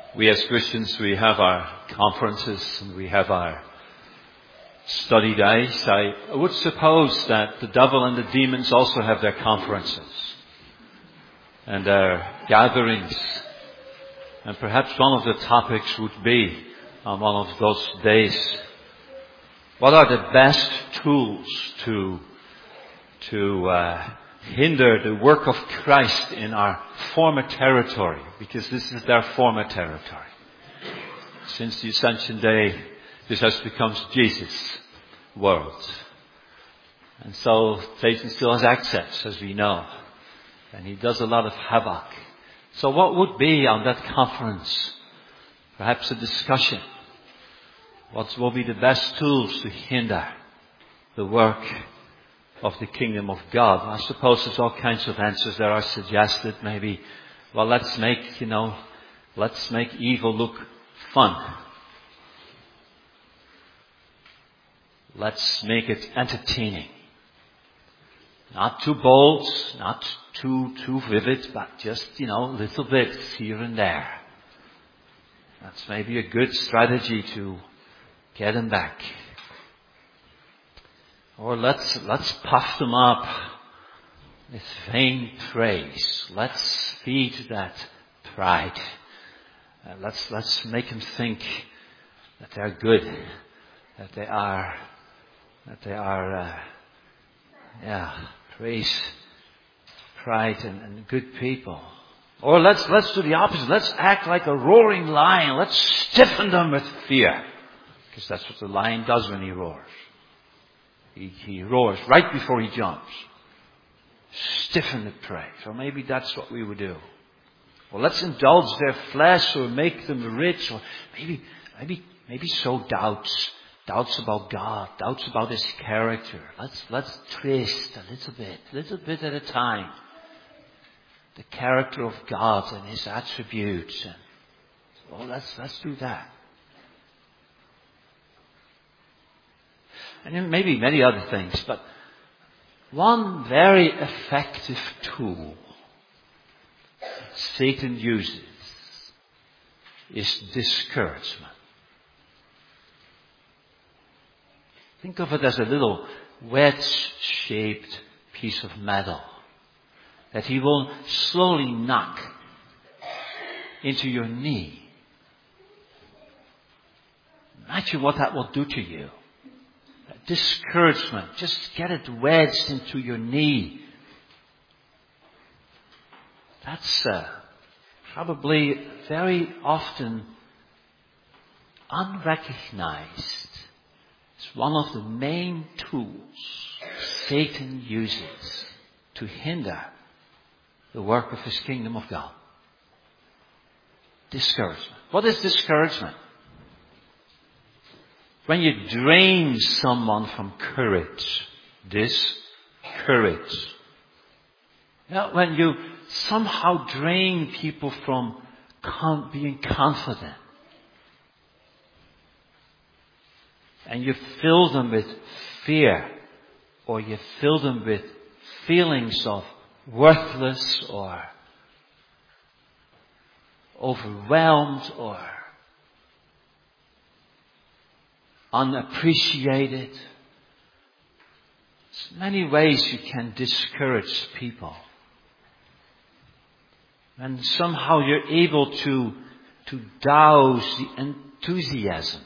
We as Christians, we have our conferences and we have our study days. I would suppose that the devil and the demons also have their conferences and their gatherings. And perhaps one of the topics would be on one of those days, what are the best tools to hinder the work of Christ in our former territory? Because this is their former territory. Since the Ascension Day, this has become Jesus' world. And so Satan still has access, as we know. And he does a lot of havoc. So what would be on that conference? Perhaps a discussion. What will be the best tools to hinder the work of the kingdom of God? I suppose there's all kinds of answers that are suggested. Maybe, well, let's make evil look fun. Let's make it entertaining. Not too bold, not too vivid, but just, little bits here and there. That's maybe a good strategy to get them back. Or let's puff them up with vain praise. Let's feed that pride. Let's make them think that they're good, that they are, praise, pride and good people. Or let's do the opposite. Let's act like a roaring lion. Let's stiffen them with fear. Because that's what the lion does when he roars. He roars right before he jumps. Stiffen the prey. So maybe that's what we would do. Or let's indulge their flesh or make them rich. Or maybe sow doubts. Doubts about God. Doubts about His character. Let's twist a little bit at a time. The character of God and His attributes. Let's do that. And then maybe many other things, but one very effective tool Satan uses is discouragement. Think of it as a little wedge-shaped piece of metal that he will slowly knock into your knee. Imagine what that will do to you. Discouragement. Just get it wedged into your knee. That's probably very often unrecognized. It's one of the main tools Satan uses to hinder the work of his kingdom of God. Discouragement. What is discouragement? When you drain someone from courage, discourage. When you somehow drain people from being confident, and you fill them with fear, or you fill them with feelings of worthless or overwhelmed or unappreciated. There's many ways you can discourage people. And somehow you're able to douse the enthusiasm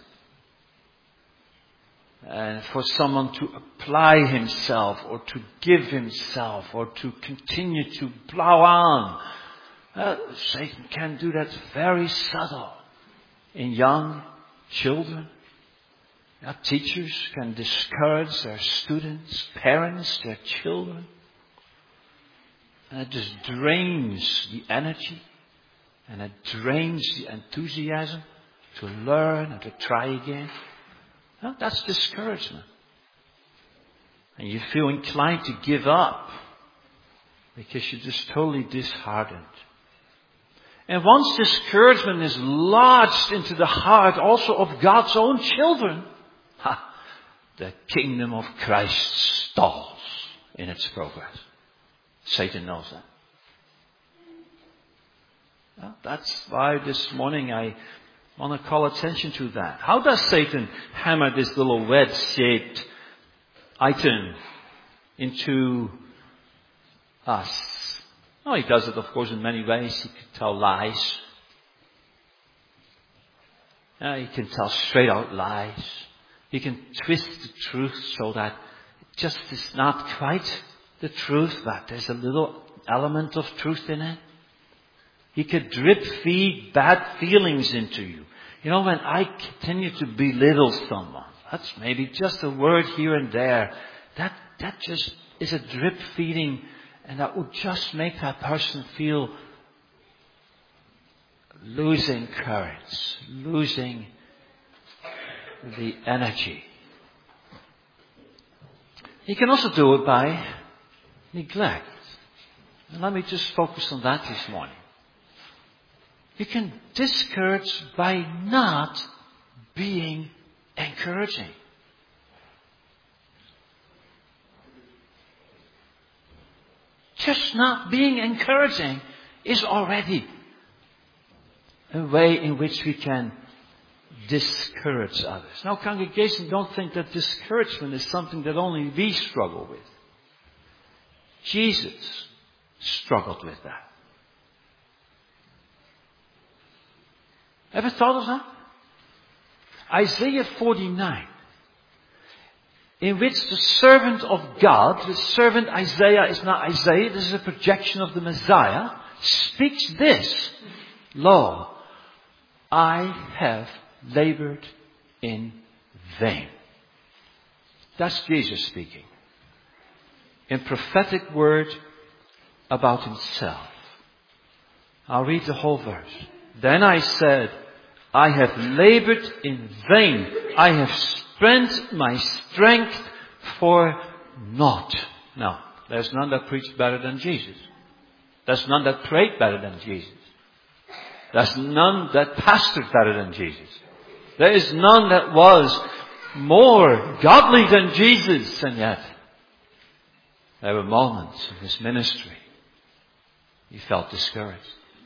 for someone to apply himself or to give himself or to continue to plow on. Satan can do that very subtle in young children. Teachers can discourage their students, parents, their children. And it just drains the energy and it drains the enthusiasm to learn and to try again. That's discouragement. And you feel inclined to give up because you're just totally disheartened. And once discouragement is lodged into the heart also of God's own children, the kingdom of Christ stalls in its progress. Satan knows that. Well, that's why this morning I want to call attention to that. How does Satan hammer this little wedge-shaped item into us? Well, he does it, of course, in many ways. He can tell lies. He can tell straight out lies. He can twist the truth so that it just is not quite the truth, but there's a little element of truth in it. He could drip feed bad feelings into you. You know, when I continue to belittle someone, that's maybe just a word here and there, that just is a drip feeding, and that would just make that person feel losing courage, losing the energy. He can also do it by neglect. And let me just focus on that this morning. You can discourage by not being encouraging. Just not being encouraging is already a way in which we can discourage others. Now, congregation, don't think that discouragement is something that only we struggle with. Jesus struggled with that. Ever thought of that? Isaiah 49, in which the servant of God, the servant Isaiah is not Isaiah, this is a projection of the Messiah, speaks this: Lo, I have labored in vain. That's Jesus speaking. In prophetic word about himself. I'll read the whole verse. Then I said, I have labored in vain. I have spent my strength for naught. Now, there's none that preached better than Jesus. There's none that prayed better than Jesus. There's none that pastored better than Jesus. There is none that was more godly than Jesus. And yet, there were moments in his ministry he felt discouraged.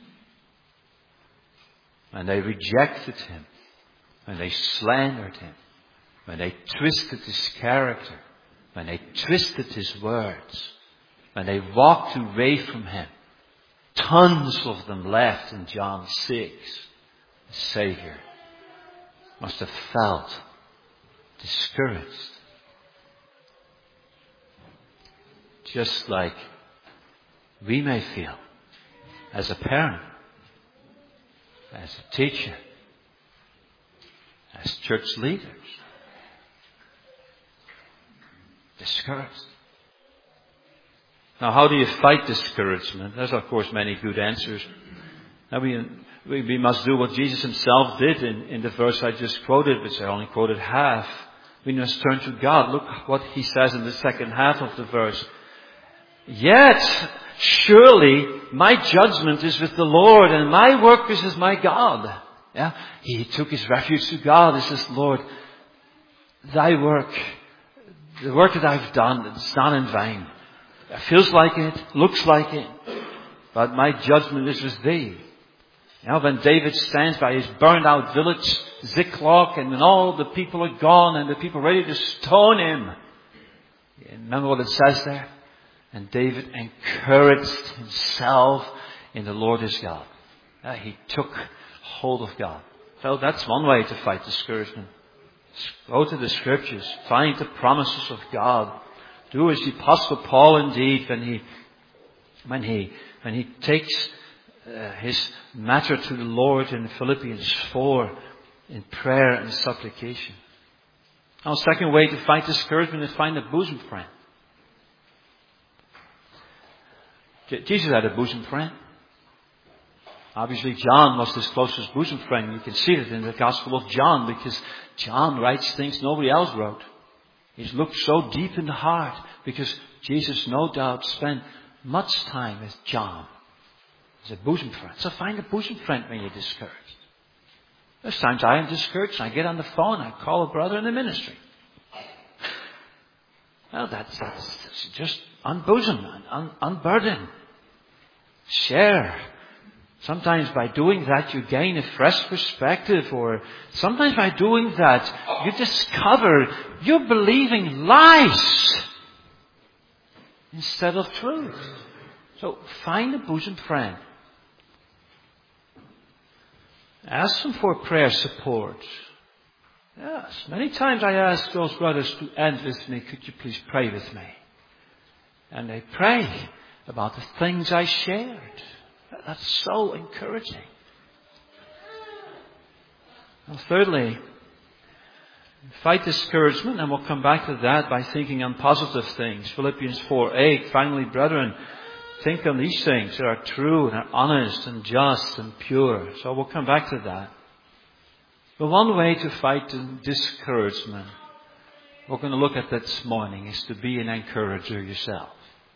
When they rejected him, when they slandered him, when they twisted his character, when they twisted his words, when they walked away from him. Tons of them left in John 6. The Savior must have felt discouraged. Just like we may feel as a parent, as a teacher, as church leaders. Discouraged. Now, how do you fight discouragement? There's, of course, many good answers. Now, we must do what Jesus himself did in the verse I just quoted, which I only quoted half. We must turn to God. Look what he says in the second half of the verse. Yet, surely, my judgment is with the Lord, and my work is with my God. Yeah? He took his refuge to God. He says, Lord, thy work, the work that I've done, it's not in vain. It feels like it, looks like it, but my judgment is with thee. Now, when David stands by his burned out village, Ziklag, and when all the people are gone and the people are ready to stone him, remember what it says there? And David encouraged himself in the Lord his God. He took hold of God. So that's one way to fight discouragement. Go to the scriptures. Find the promises of God. Do as the Apostle Paul indeed when he takes his matter to the Lord in Philippians 4 in prayer and supplication. Now, second way to fight discouragement is find a bosom friend. Jesus had a bosom friend. Obviously, John was his closest bosom friend. You can see it in the Gospel of John because John writes things nobody else wrote. He's looked so deep in the heart because Jesus no doubt spent much time with John as a bosom friend. So find a bosom friend when you're discouraged. There's times I am discouraged and I get on the phone and I call a brother in the ministry. Well, that's just unbosom, unburden. Share Sometimes by doing that you gain a fresh perspective, or sometimes by doing that you discover you're believing lies instead of truth. So find a bosom friend. Ask them for prayer support. Yes, many times I ask those brothers to end with me, could you please pray with me? And they pray about the things I shared. That's so encouraging. And thirdly, fight discouragement, and we'll come back to that by thinking on positive things. Philippians 4:8, finally, brethren, think on these things that are true and are honest and just and pure. So we'll come back to that. But one way to fight discouragement, we're going to look at that this morning, is to be an encourager yourself.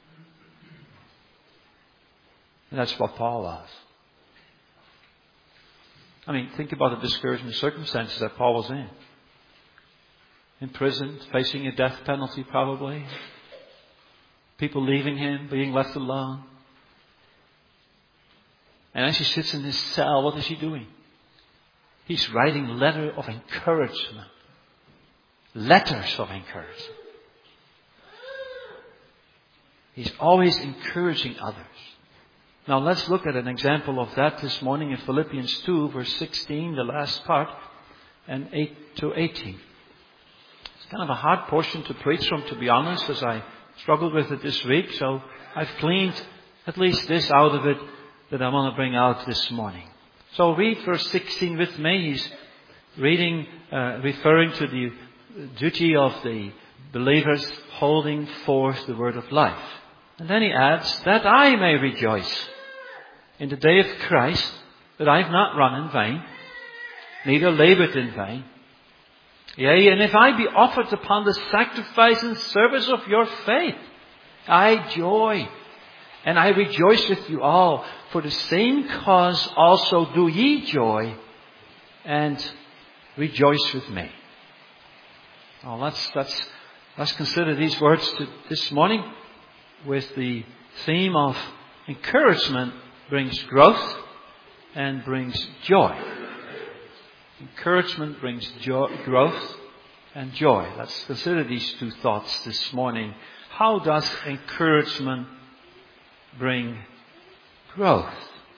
And that's what Paul was. I mean, think about the discouraging circumstances that Paul was in. In prison, facing a death penalty probably. People leaving him, being left alone. And as he sits in his cell, what is he doing? He's writing letters of encouragement. Letters of encouragement. He's always encouraging others. Now let's look at an example of that this morning in Philippians 2, verse 16, the last part, and 8 to 18. It's kind of a hard portion to preach from, to be honest, as I struggled with it this week. So I've cleaned at least this out of it that I want to bring out this morning. So read verse 16 with me. He's reading, referring to the duty of the believers holding forth the word of life. And then he adds, that I may rejoice in the day of Christ, that I have not run in vain, neither labored in vain. Yea, and if I be offered upon the sacrifice and service of your faith, I joy, and I rejoice with you all. For the same cause also do ye joy, and rejoice with me. Now let's consider these words this morning with the theme of encouragement brings growth and brings joy. Encouragement brings growth and joy. Let's consider these two thoughts this morning. How does encouragement bring growth?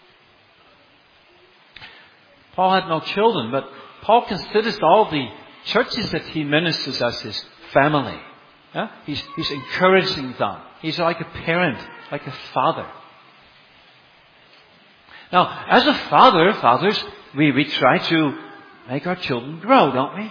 Paul had no children, but Paul considers all the churches that he ministers as his family. Yeah? He's encouraging them. He's like a parent, like a father. Now, as a fathers, we try to make our children grow, don't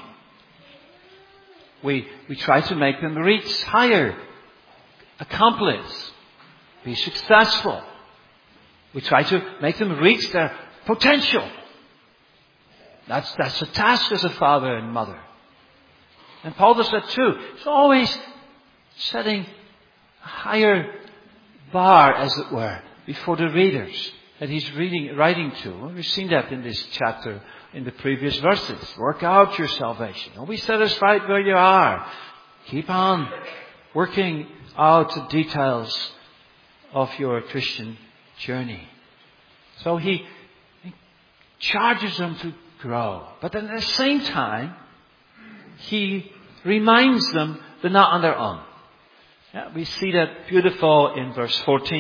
we? We try to make them reach higher, accomplish, be successful. We try to make them reach their potential. That's a task as a father and mother. And Paul does that too. He's always setting a higher bar, as it were, before the readers that he's writing to. Well, we've seen that in this chapter, in the previous verses. Work out your salvation. Don't be satisfied where you are. Keep on working out the details of your Christian journey. So he charges them to grow. But at the same time, he reminds them they're not on their own. Yeah, we see that beautiful in verse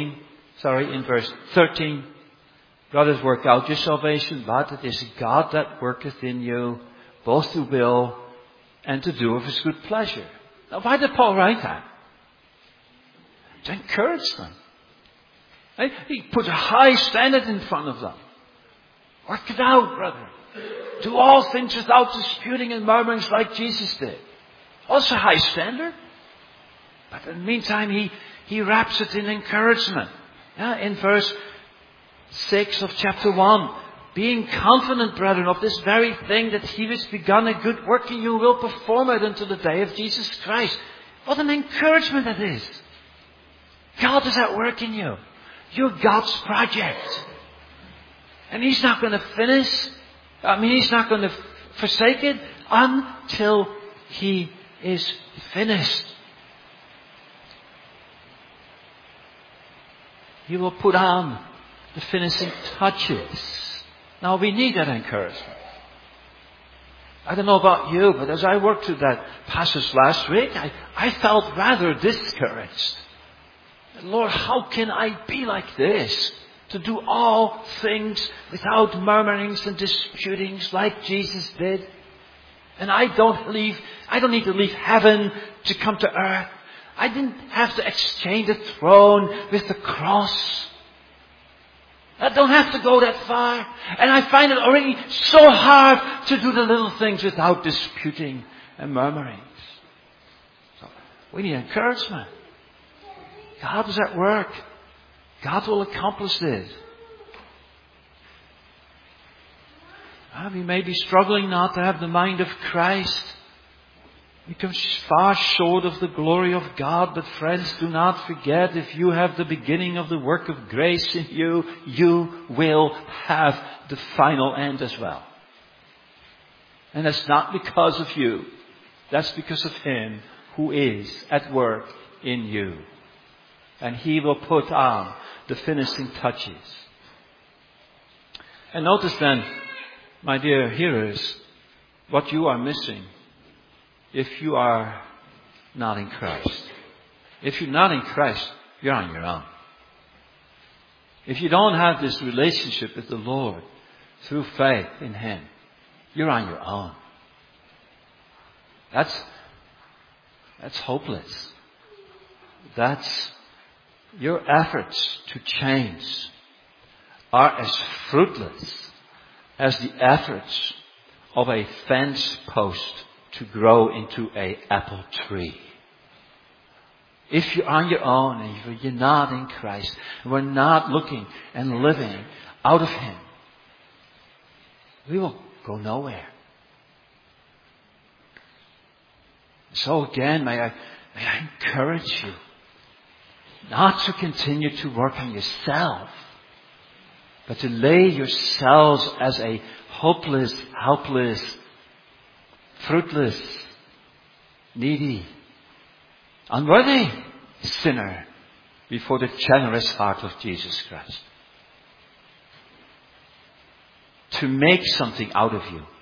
13. Brothers, work out your salvation, but it is God that worketh in you, both to will and to do of his good pleasure. Now, why did Paul write that? To encourage them. He put a high standard in front of them. Work it out, brother. Do all things without disputing and murmurings like Jesus did. Also a high standard. But in the meantime, he wraps it in encouragement. Yeah, in verse 6 of chapter 1. Being confident, brethren, of this very thing, that he which begun a good work in you will perform it until the day of Jesus Christ. What an encouragement that is. God is at work in you. You're God's project. And he's not going to finish. He's not going to forsake it until he is finished. He will put on the finishing touches. Now we need that encouragement. I don't know about you, but as I worked through that passage last week, I felt rather discouraged. Lord, how can I be like this? To do all things without murmurings and disputings like Jesus did. And I don't need to leave heaven to come to earth. I didn't have to exchange the throne with the cross. I don't have to go that far. And I find it already so hard to do the little things without disputing and murmurings. So we need encouragement. God is at work. God will accomplish this. We may be struggling not to have the mind of Christ. We come far short of the glory of God. But friends, do not forget, if you have the beginning of the work of grace in you, you will have the final end as well. And that's not because of you. That's because of Him who is at work in you. And He will put on the finishing touches. And notice then, my dear hearers, what you are missing if you are not in Christ. If you're not in Christ, you're on your own. If you don't have this relationship with the Lord through faith in Him, you're on your own. That's hopeless. Your efforts to change are as fruitless as the efforts of a fence post to grow into an apple tree. If you're on your own and you're not in Christ, and we're not looking and living out of Him, we will go nowhere. So again, may I encourage you not to continue to work on yourself, but to lay yourselves as a hopeless, helpless, fruitless, needy, unworthy sinner before the generous heart of Jesus Christ. To make something out of you.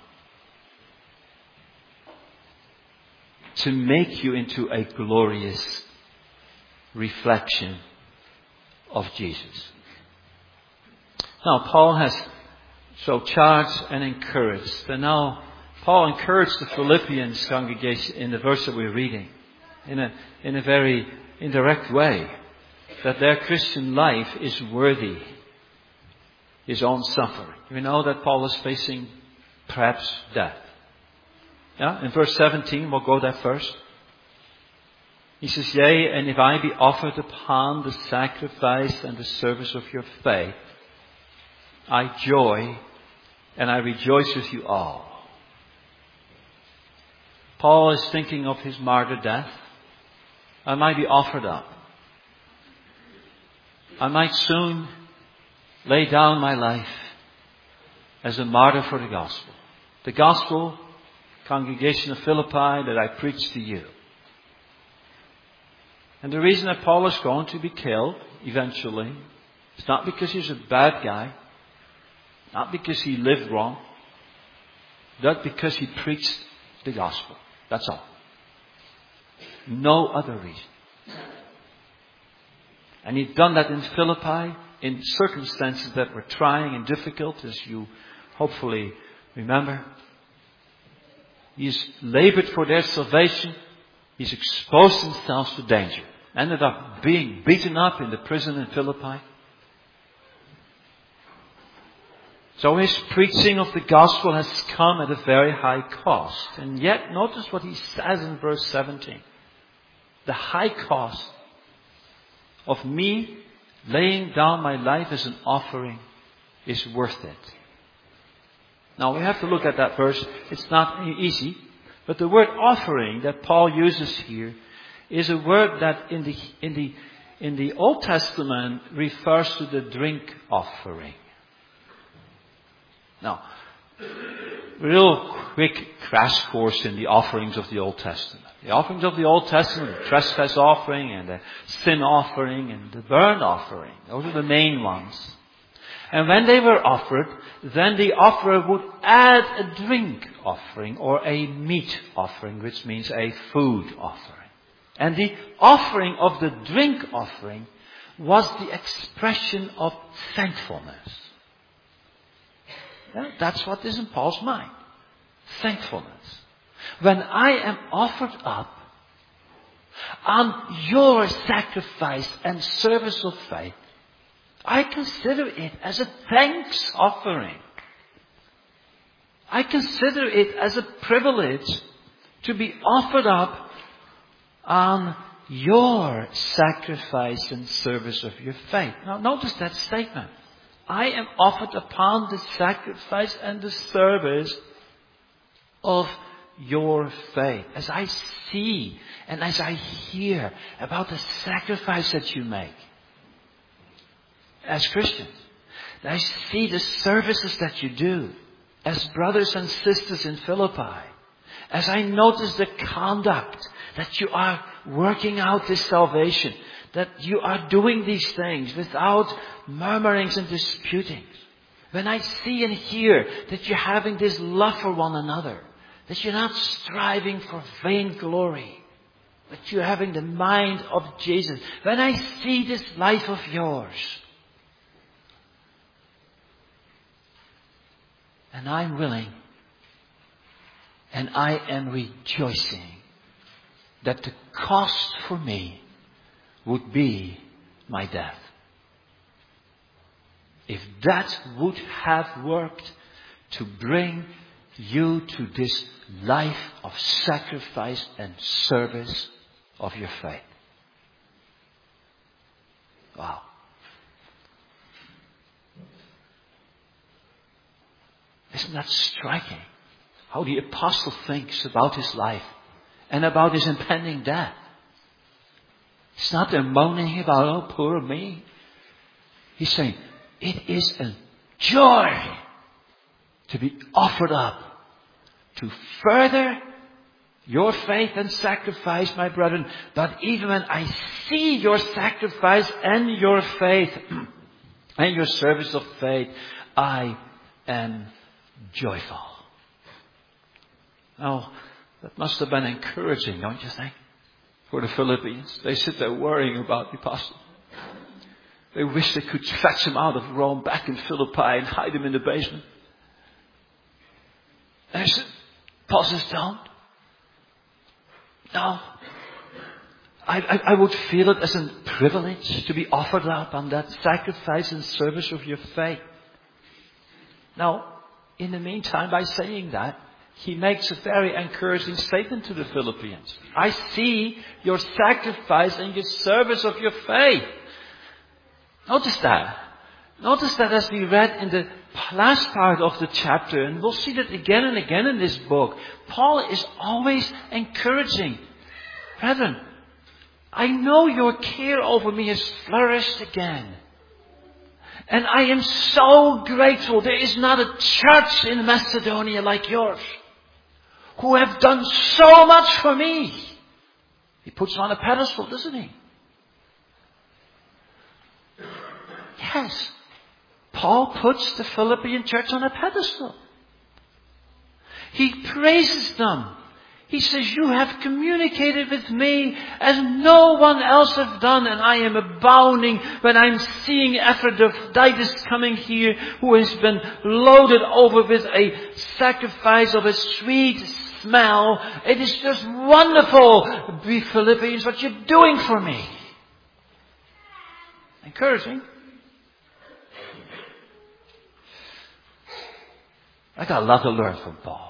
To make you into a glorious reflection of Jesus. Now, Paul has so charged and encouraged. And now, Paul encouraged the Philippians congregation in the verse that we're reading in a very indirect way, that their Christian life is worthy his own suffering. We know that Paul is facing perhaps death. Yeah? In verse 17, we'll go there first. He says, "Yea, and if I be offered upon the sacrifice and the service of your faith, I joy and I rejoice with you all." Paul is thinking of his martyr death. I might be offered up. I might soon lay down my life as a martyr for the gospel. The gospel, congregation of Philippi, that I preach to you. And the reason that Paul is going to be killed eventually is not because he's a bad guy, not because he lived wrong, but because he preached the gospel. That's all. No other reason. And he'd done that in Philippi in circumstances that were trying and difficult, as you hopefully remember. He's labored for their salvation. He's exposed himself to danger. Ended up being beaten up in the prison in Philippi. So his preaching of the gospel has come at a very high cost. And yet, notice what he says in verse 17. The high cost of me laying down my life as an offering is worth it. Now we have to look at that verse. It's not easy. But the word offering that Paul uses here is a word that in the Old Testament refers to the drink offering. Now, real quick crash course in the offerings of the Old Testament. The offerings of the Old Testament, the trespass offering and the sin offering and the burnt offering. Those are the main ones. And when they were offered, then the offerer would add a drink offering or a meat offering, which means a food offering. And the offering of the drink offering was the expression of thankfulness. Yeah, that's what is in Paul's mind. Thankfulness. When I am offered up on your sacrifice and service of faith, I consider it as a thanks offering. I consider it as a privilege to be offered up on your sacrifice and service of your faith. Now notice that statement. I am offered upon the sacrifice and the service of your faith. As I see and as I hear about the sacrifice that you make as Christians, I see the services that you do as brothers and sisters in Philippi, as I notice the conduct that you are working out this salvation, that you are doing these things without murmurings and disputings. When I see and hear that you're having this love for one another, that you're not striving for vain glory, but you're having the mind of Jesus. When I see this life of yours, and I'm willing, and I am rejoicing that the cost for me would be my death. If that would have worked to bring you to this life of sacrifice and service of your faith. Wow. Isn't that striking? How the apostle thinks about his life and about his impending death. He's not there moaning about, oh, poor me. He's saying, it is a joy to be offered up to further your faith and sacrifice, my brethren. But even when I see your sacrifice and your faith and your service of faith, I am joyful. Now, that must have been encouraging, don't you think? For the Philippians. They sit there worrying about the apostle. They wish they could fetch him out of Rome back in Philippi and hide him in the basement. And he said, Paul says, don't. No. I would feel it as a privilege to be offered up on that sacrifice and service of your faith. Now, in the meantime, by saying that, he makes a very encouraging statement to the Philippians. I see your sacrifice and your service of your faith. Notice that. Notice that as we read in the last part of the chapter, and we'll see that again and again in this book, Paul is always encouraging. Brethren, I know your care over me has flourished again. And I am so grateful. There is not a church in Macedonia like yours who have done so much for me. He puts them on a pedestal, doesn't he? Yes. Paul puts the Philippian church on a pedestal. He praises them. He says, you have communicated with me as no one else has done, and I am abounding when I'm seeing Epaphroditus coming here, who has been loaded over with a sacrifice of a sweet smell. It is just wonderful, we Philippians, what you're doing for me. Encouraging. I got a lot to learn from Paul.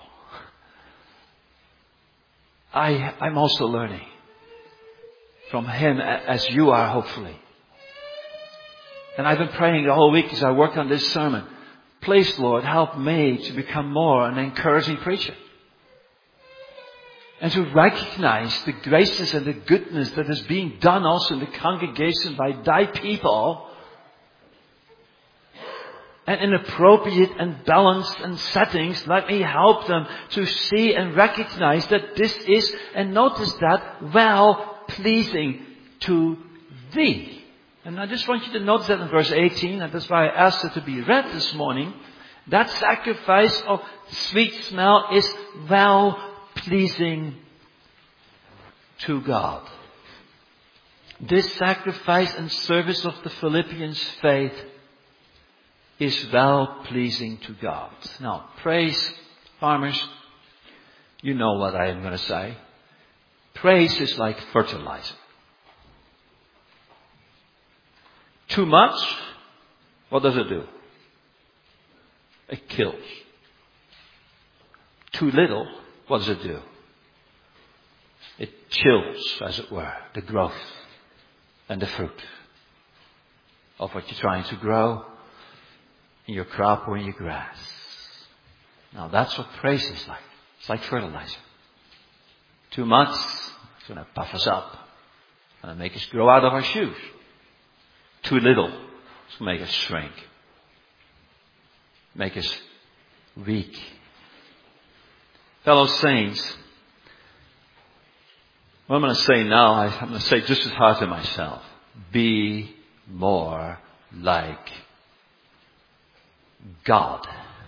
I'm also learning from him as you are, hopefully. And I've been praying the whole week as I work on this sermon. Please, Lord, help me to become more an encouraging preacher. And to recognize the graces and the goodness that is being done also in the congregation by thy people. And in appropriate and balanced and settings, let me help them to see and recognize that this is, and notice that, well pleasing to thee. And I just want you to notice that in verse 18, and that's why I asked it to be read this morning. That sacrifice of sweet smell is well-pleasing to God. This sacrifice and service of the Philippians' faith is well-pleasing to God. Now, praise, farmers, you know what I am going to say. Praise is like fertilizer. Too much, what does it do? It kills. Too little, what does it do? It chills, as it were, the growth and the fruit of what you're trying to grow in your crop or in your grass. Now that's what praise is like. It's like fertilizer. Too much, it's going to puff us up. It's going to make us grow out of our shoes. Too little, it's going to make us shrink. Make us weak. Fellow saints, what I'm going to say now, I'm going to say just as hard to myself. Be more like God.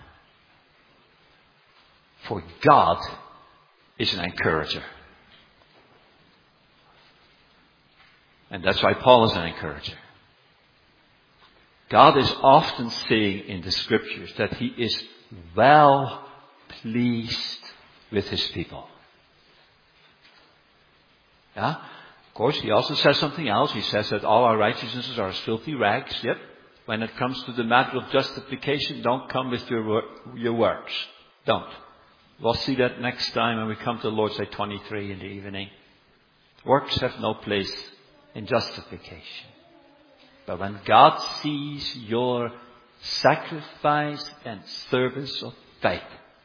For God is an encourager. And that's why Paul is an encourager. God is often saying in the scriptures that He is well pleased with His people. Yeah? Of course, He also says something else. He says that all our righteousnesses are as filthy rags. Yep. When it comes to the matter of justification, don't come with your works. Don't. We'll see that next time when we come to Lord's Day 23 in the evening. Works have no place in justification. But when God sees your sacrifice and service of faith,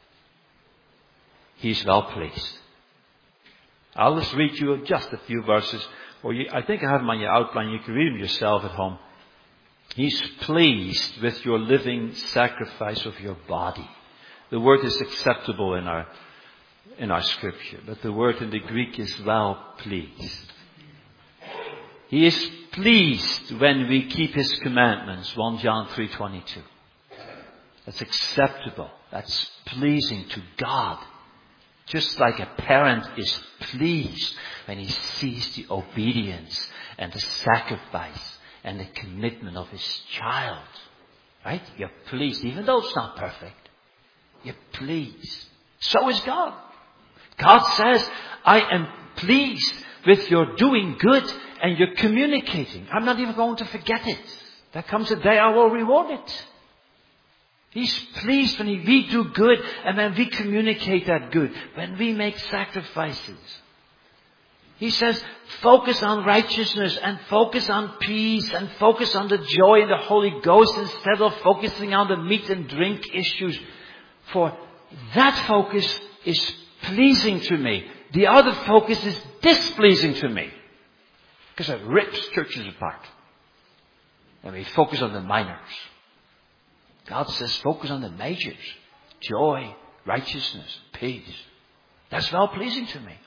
He's well pleased. I'll just read you just a few verses. I think I have them on your outline. You can read them yourself at home. He's pleased with your living sacrifice of your body. The word is acceptable in our scripture, but the word in the Greek is well pleased. He is pleased when we keep His commandments, 1 John 3:22. That's acceptable. That's pleasing to God. Just like a parent is pleased when he sees the obedience and the sacrifice and the commitment of his child. Right? You're pleased, even though it's not perfect. You're pleased. So is God. God says, I am pleased with your doing good and your communicating. I'm not even going to forget it. There comes a day I will reward it. He's pleased when we do good and when we communicate that good. When we make sacrifices. He says, focus on righteousness and focus on peace and focus on the joy in the Holy Ghost instead of focusing on the meat and drink issues. For that focus is pleasing to me. The other focus is displeasing to me. Because it rips churches apart. And we focus on the minors. God says focus on the majors. Joy, righteousness, peace. That's well pleasing to me.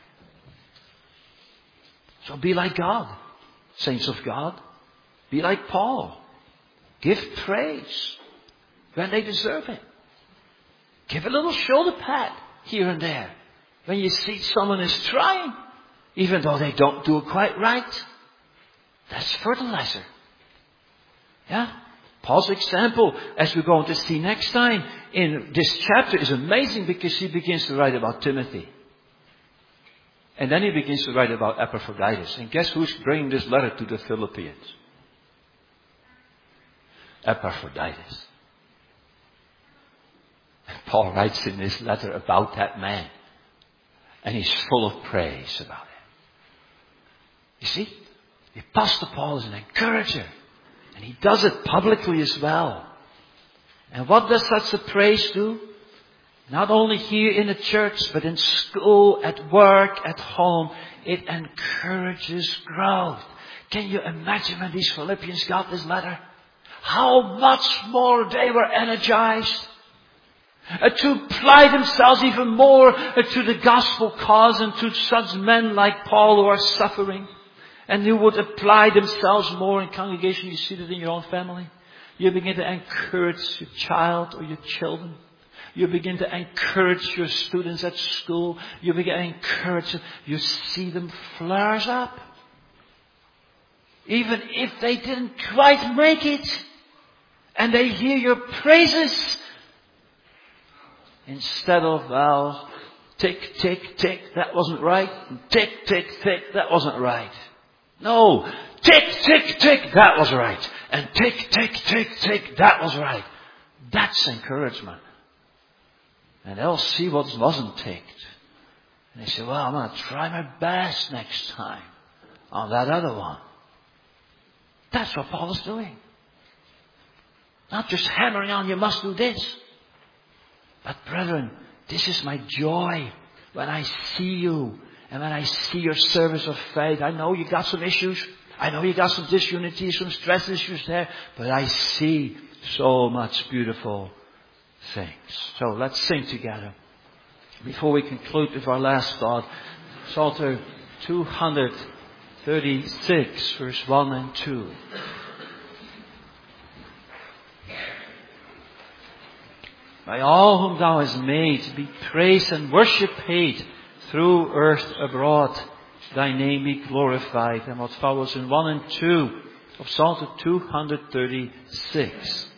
So be like God, saints of God. Be like Paul. Give praise when they deserve it. Give a little shoulder pat here and there when you see someone is trying, even though they don't do it quite right. That's fertilizer. Yeah? Paul's example, as we're going to see next time in this chapter, is amazing because he begins to write about Timothy. And then he begins to write about Epaphroditus. And guess who's bringing this letter to the Philippians? Epaphroditus. And Paul writes in this letter about that man. And he's full of praise about it. You see, the Apostle Paul is an encourager. And he does it publicly as well. And what does such a praise do? Not only here in the church, but in school, at work, at home. It encourages growth. Can you imagine when these Philippians got this letter? How much more they were energized to apply themselves even more to the gospel cause and to such men like Paul who are suffering. and who would apply themselves more in congregation. You see that in your own family. You begin to encourage your child or your children. You begin to encourage your students at school. You begin to encourage them. You see them flourish up. Even if they didn't quite make it. And they hear your praises. Instead of, well, tick, tick, tick, that wasn't right. Tick, tick, tick, that wasn't right. No. Tick, tick, tick, that was right. And tick, tick, tick, tick, that was right. That's encouragement. And they'll see what wasn't ticked. And they say, well, I'm going to try my best next time on that other one. That's what Paul is doing. Not just hammering on, you must do this. But brethren, this is my joy when I see you and when I see your service of faith. I know you got some issues. I know you got some disunity, some stress issues there. But I see so much beautiful things. So let's sing together. Before we conclude with our last thought, Psalter 236, verse 1 and 2. By all whom thou hast made, be praise and worship paid through earth abroad. Thy name be glorified. And what follows in 1 and 2 of Psalm 236.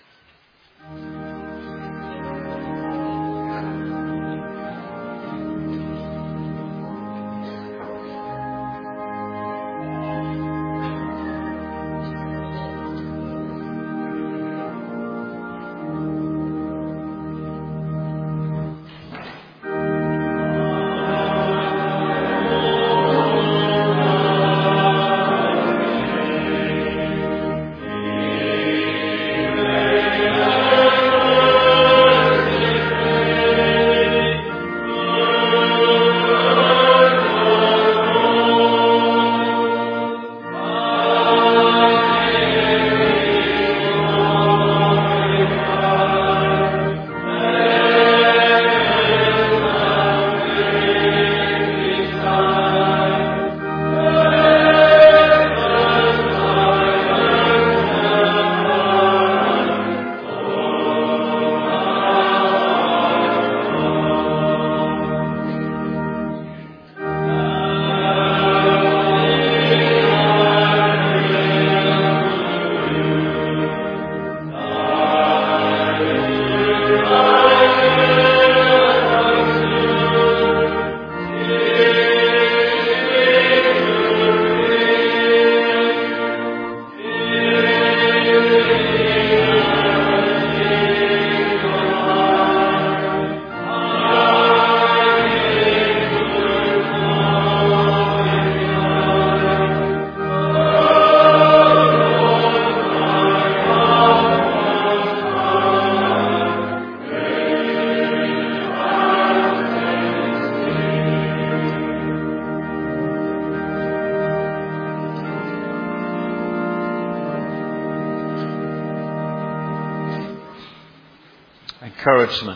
Encouragement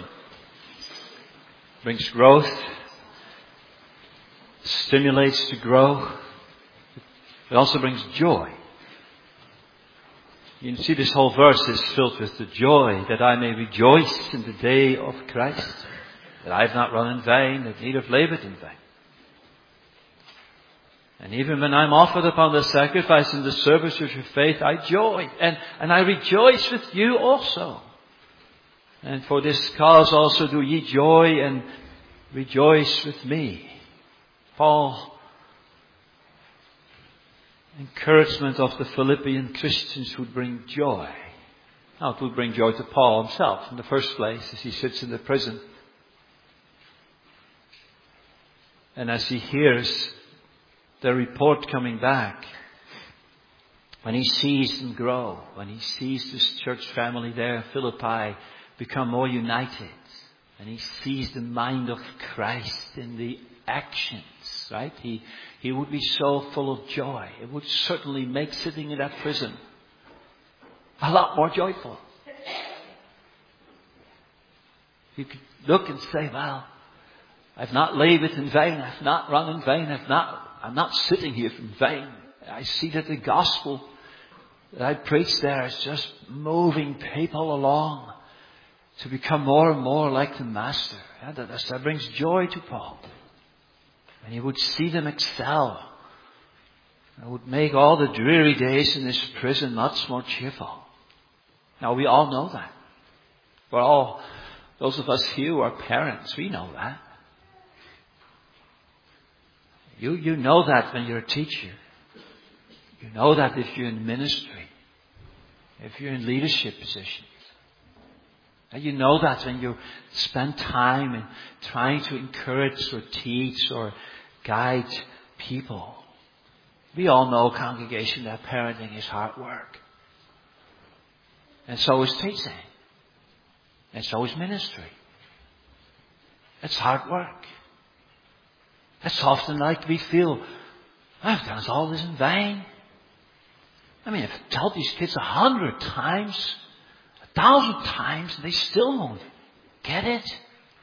brings growth, stimulates to grow. It also brings joy. You can see this whole verse is filled with the joy that I may rejoice in the day of Christ, that I have not run in vain, that neither have labored in vain. And even when I'm offered upon the sacrifice in the service of your faith, I joy. And I rejoice with you also. And for this cause also do ye joy and rejoice with me. Paul, encouragement of the Philippian Christians would bring joy. Now it would bring joy to Paul himself in the first place as he sits in the prison. And as he hears the report coming back, when he sees them grow, when he sees this church family there in Philippi become more united, and he sees the mind of Christ in the actions, right? He would be so full of joy. It would certainly make sitting in that prison a lot more joyful. You could look and say, well, I've not labored in vain, I've not run in vain, I'm not sitting here in vain. I see that the gospel that I preach there is just moving people along to become more and more like the Master. Yeah, that brings joy to Paul. And he would see them excel. It would make all the dreary days in this prison much more cheerful. Now we all know that. For all those of us here who are parents, we know that. You know that when you're a teacher. You know that if you're in ministry. If you're in leadership positions. And you know that when you spend time in trying to encourage or teach or guide people. We all know, congregation, that parenting is hard work. And so is teaching. And so is ministry. It's hard work. It's often like we feel, I've done all this in vain. I mean, I've told these kids 100 times, 1,000 times, and they still won't get it.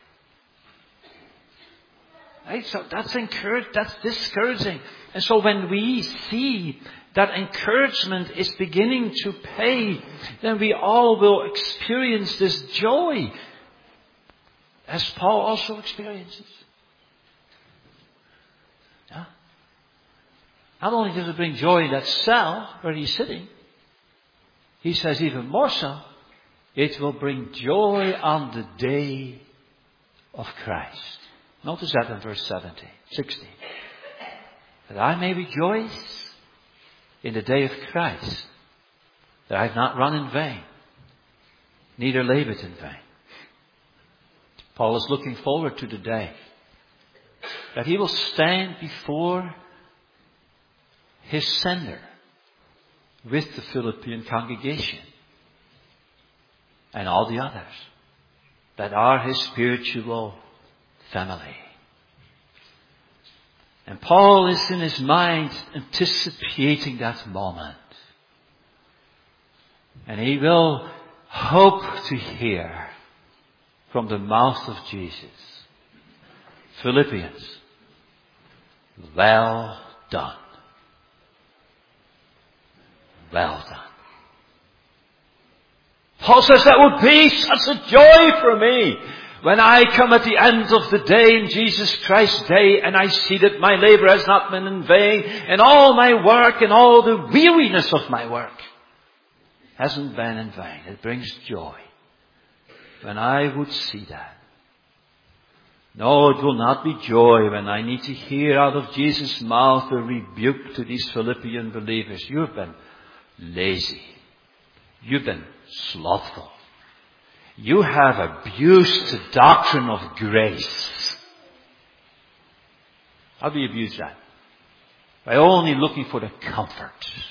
Right? So that's discouraging. And so when we see that encouragement is beginning to pay, then we all will experience this joy, as Paul also experiences. Yeah? Not only does it bring joy in that cell where he's sitting, he says even more so, it will bring joy on the day of Christ. Notice that in verse 16. That I may rejoice in the day of Christ, that I have not run in vain, neither labored in vain. Paul is looking forward to the day that he will stand before his sender with the Philippian congregation and all the others that are his spiritual family. And Paul is in his mind anticipating that moment. And he will hope to hear from the mouth of Jesus, Philippians, well done. Well done. Paul says that would be such a joy for me when I come at the end of the day in Jesus Christ's day and I see that my labor has not been in vain and all my work and all the weariness of my work hasn't been in vain. It brings joy when I would see that. No, it will not be joy when I need to hear out of Jesus' mouth a rebuke to these Philippian believers. You have been lazy. You've been slothful. You have abused the doctrine of grace. How do you abuse that? By only looking for the comfort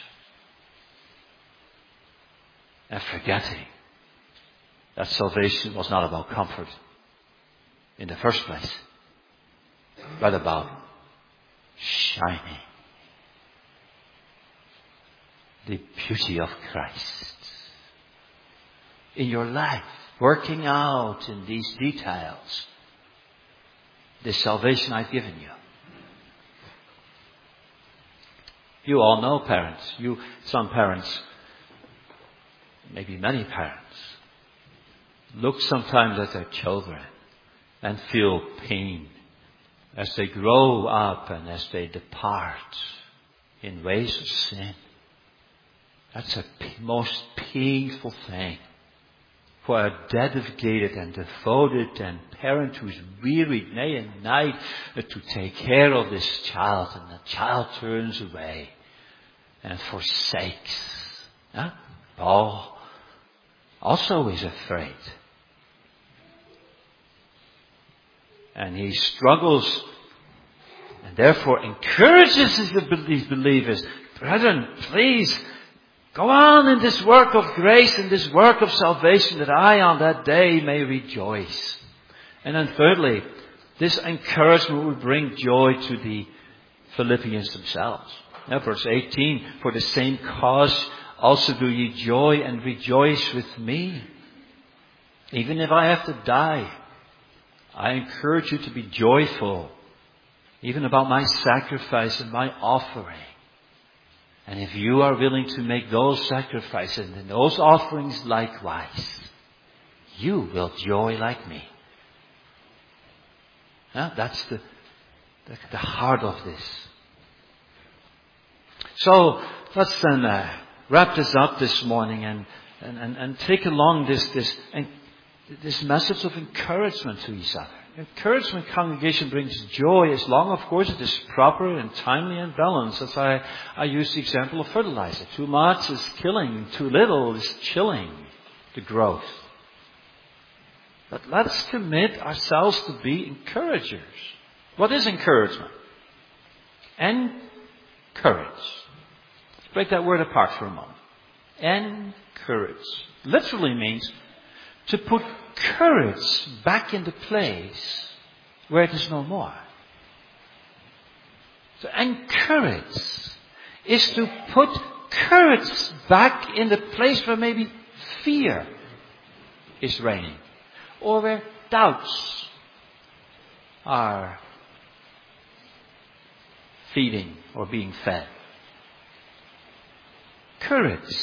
and forgetting that salvation was not about comfort in the first place, but about shining the beauty of Christ in your life, working out in these details the salvation I've given you. You all know parents. Some parents, maybe many parents, look sometimes at their children and feel pain as they grow up and as they depart in ways of sin. That's a most painful thing for a dedicated and devoted and parent who's wearied day and night to take care of this child, and the child turns away and forsakes. Huh? Paul also is afraid. And he struggles and therefore encourages these believers. Brethren, please, go on in this work of grace, in this work of salvation, that I on that day may rejoice. And then thirdly, this encouragement will bring joy to the Philippians themselves. Now, verse 18, for the same cause also do ye joy and rejoice with me. Even if I have to die, I encourage you to be joyful, even about my sacrifice and my offering. And if you are willing to make those sacrifices and those offerings likewise, you will joy like me. That's the heart of this. So let's then wrap this up this morning and take along this message of encouragement to each other. Encouragement, congregation, brings joy as long, of course, it is proper and timely and balanced. As I use the example of fertilizer. Too much is killing, too little is chilling the growth. But let's commit ourselves to be encouragers. What is encouragement? Encourage. Let's break that word apart for a moment. Encourage. Literally means to put courage back into place where it is no more. So encourage is to put courage back in the place where maybe fear is reigning, or where doubts are feeding or being fed. Courage.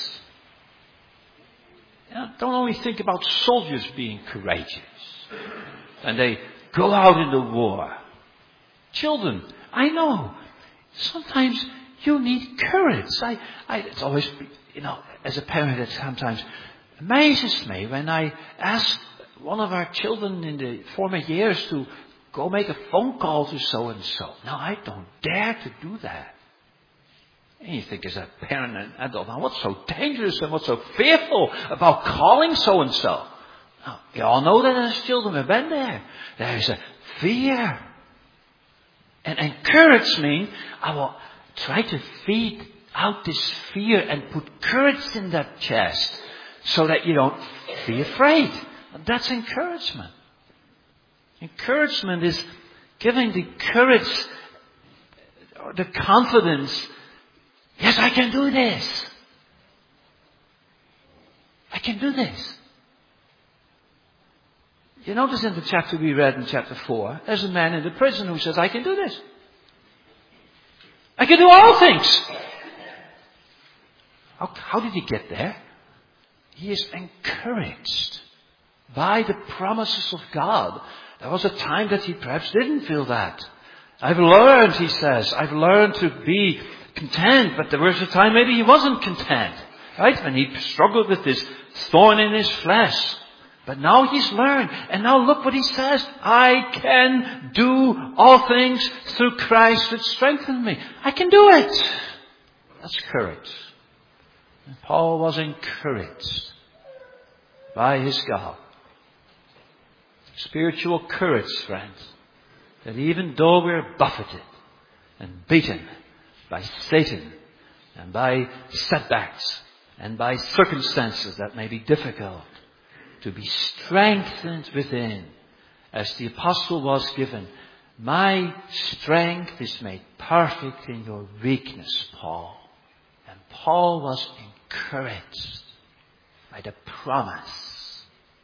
Don't only think about soldiers being courageous and they go out in the war. Children, I know, sometimes you need courage. It's always, as a parent, it sometimes amazes me when I ask one of our children in the former years to go make a phone call to so-and-so. Now, I don't dare to do that. And you think as a parent and adult, now what's so dangerous and what's so fearful about calling so-and-so? Now, you all know that as children have been there. There's a fear. And encourage means I will try to feed out this fear and put courage in that chest so that you don't be afraid. That's encouragement. Encouragement is giving the courage or the confidence. Yes, I can do this. I can do this. You notice in the chapter we read in chapter 4, there's a man in the prison who says, I can do this. I can do all things. How did he get there? He is encouraged by the promises of God. There was a time that he perhaps didn't feel that. I've learned, he says, I've learned to be content, but there was a time maybe he wasn't content, right? When he struggled with this thorn in his flesh. But now he's learned, and now look what he says. I can do all things through Christ that strengthens me. I can do it. That's courage. And Paul was encouraged by his God. Spiritual courage, friends, that even though we're buffeted and beaten by Satan and by setbacks and by circumstances that may be difficult, to be strengthened within, as the apostle was given. My strength is made perfect in your weakness, Paul. And Paul was encouraged by the promise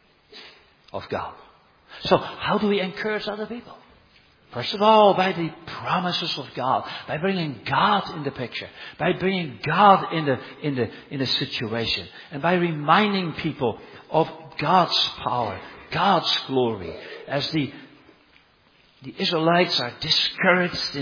of God. So how do we encourage other people? First of all, by the promises of God, by bringing God in the picture, by bringing God in the situation, and by reminding people of God's power, God's glory. As the Israelites are discouraged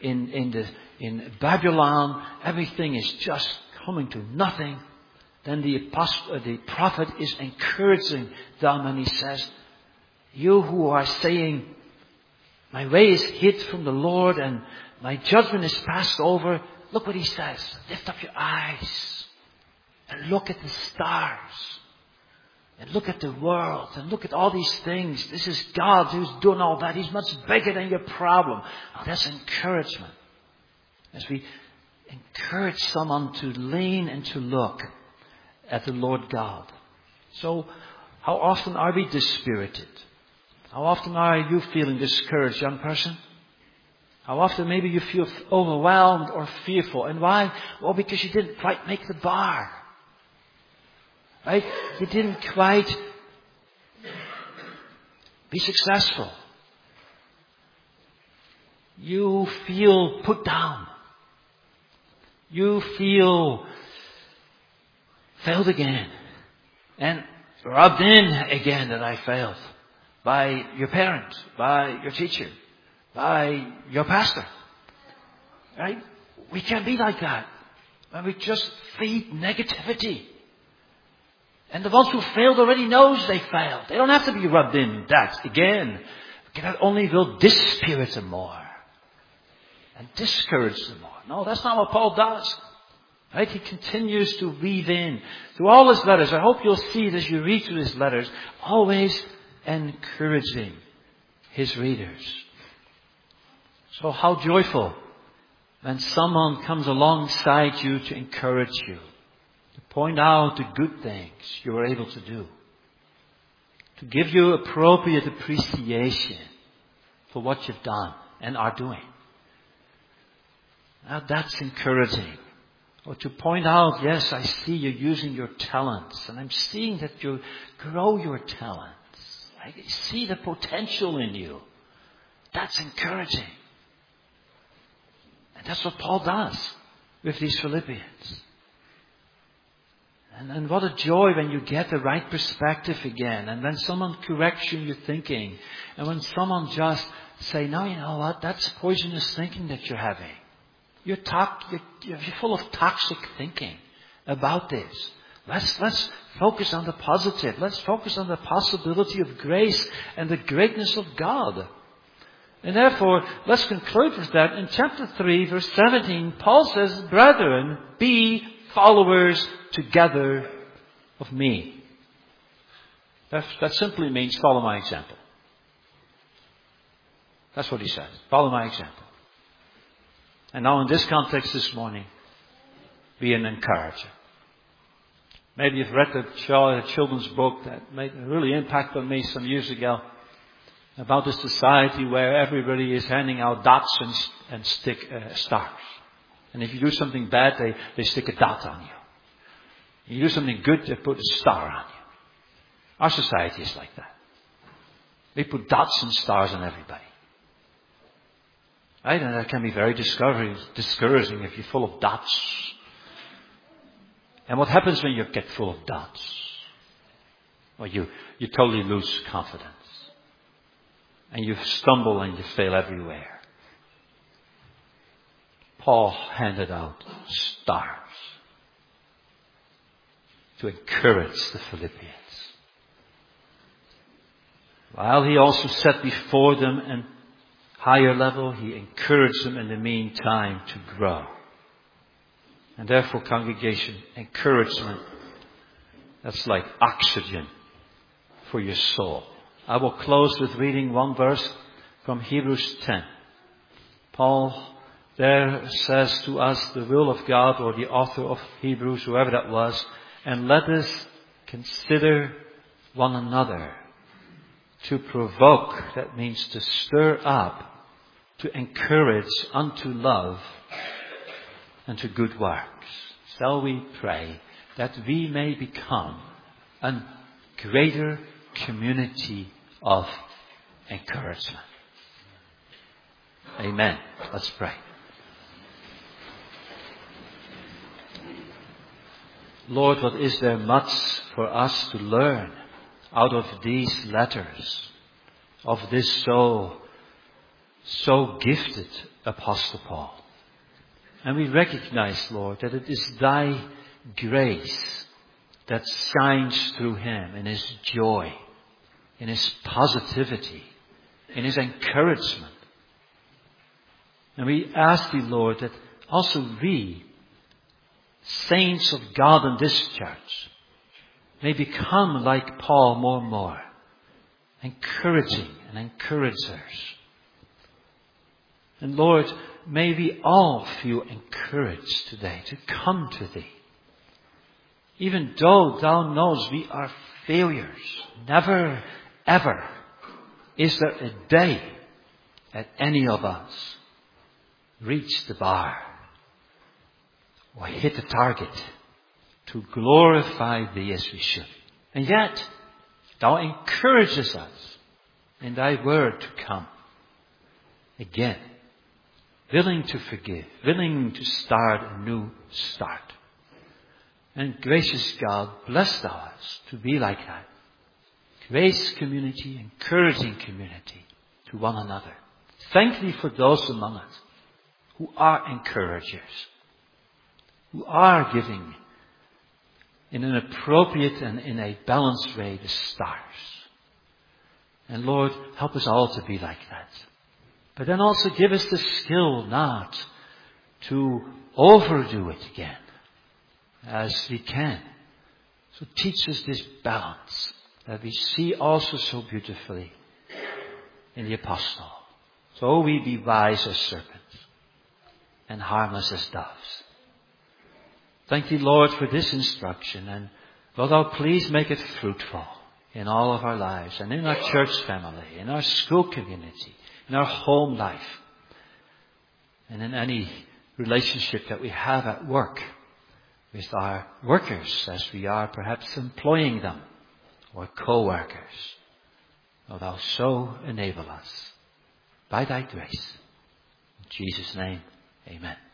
in Babylon, everything is just coming to nothing. Then the prophet is encouraging them, and he says, you who are saying, my way is hid from the Lord and my judgment is passed over. Look what he says. Lift up your eyes and look at the stars and look at the world and look at all these things. This is God who's doing all that. He's much bigger than your problem. Oh, that's encouragement. As we encourage someone to lean and to look at the Lord God. So how often are we dispirited? How often are you feeling discouraged, young person? How often maybe you feel overwhelmed or fearful. And why? Well, because you didn't quite make the bar. Right? You didn't quite be successful. You feel put down. You feel failed again. And rubbed in again that I failed. By your parent, by your teacher, by your pastor. Right? We can't be like that. And we just feed negativity. And the ones who failed already knows they failed. They don't have to be rubbed in that again. That only will dispirit them more. And discourage them more. No, that's not what Paul does. Right? He continues to weave in through all his letters. I hope you'll see it as you read through his letters. Always encouraging his readers. So how joyful when someone comes alongside you to encourage you. To point out the good things you were able to do. To give you appropriate appreciation for what you've done and are doing. Now that's encouraging. Or to point out, yes, I see you're using your talents. And I'm seeing that you grow your talents. I see the potential in you. That's encouraging. And that's what Paul does with these Philippians. And what a joy when you get the right perspective again. And when someone corrects you in your thinking. And when someone just say, no, you know what? That's poisonous thinking that you're having. You're full of toxic thinking about this. Let's focus on the positive. Let's focus on the possibility of grace and the greatness of God. And therefore, let's conclude with that. In chapter 3, verse 17, Paul says, brethren, be followers together of me. That simply means follow my example. That's what he says. Follow my example. And now in this context this morning, be an encourager. Maybe you've read the children's book that made a really impact on me some years ago. About a society where everybody is handing out dots and stick stars. And if you do something bad, they stick a dot on you. You do something good, they put a star on you. Our society is like that. They put dots and stars on everybody. Right? And that can be very discouraging if you're full of dots. And what happens when you get full of dots? Well, you totally lose confidence. And you stumble and you fail everywhere. Paul handed out stars to encourage the Philippians. While he also set before them a higher level, he encouraged them in the meantime to grow. And therefore, congregation, encouragement, that's like oxygen for your soul. I will close with reading one verse from Hebrews 10. Paul there says to us, the will of God, or the author of Hebrews, whoever that was, and let us consider one another to provoke, that means to stir up, to encourage unto love and to good works. Shall we pray that we may become a greater community of encouragement. Amen. Let's pray. Lord, what is there much for us to learn out of these letters of this so gifted Apostle Paul? And we recognize, Lord, that it is thy grace that shines through him in his joy, in his positivity, in his encouragement. And we ask thee, Lord, that also we, saints of God in this church, may become like Paul more and more, encouraging and encouragers. And Lord, may we all feel encouraged today to come to thee. Even though thou knowest we are failures, never ever is there a day that any of us reach the bar or hit the target to glorify thee as we should. And yet, thou encourages us in thy word to come again willing to forgive, willing to start a new start. And gracious God, bless thou us to be like that. Grace community, encouraging community to one another. Thank Thee for those among us who are encouragers, who are giving in an appropriate and in a balanced way the stars. And Lord, help us all to be like that. But then also give us the skill not to overdo it again as we can. So teach us this balance that we see also so beautifully in the apostle. So we be wise as serpents and harmless as doves. Thank Thee, Lord, for this instruction, and will Thou please make it fruitful in all of our lives and in our church family, in our school community, in our home life, and in any relationship that we have at work with our workers as we are perhaps employing them, or co-workers. Will Thou so enable us by Thy grace. In Jesus' name, amen.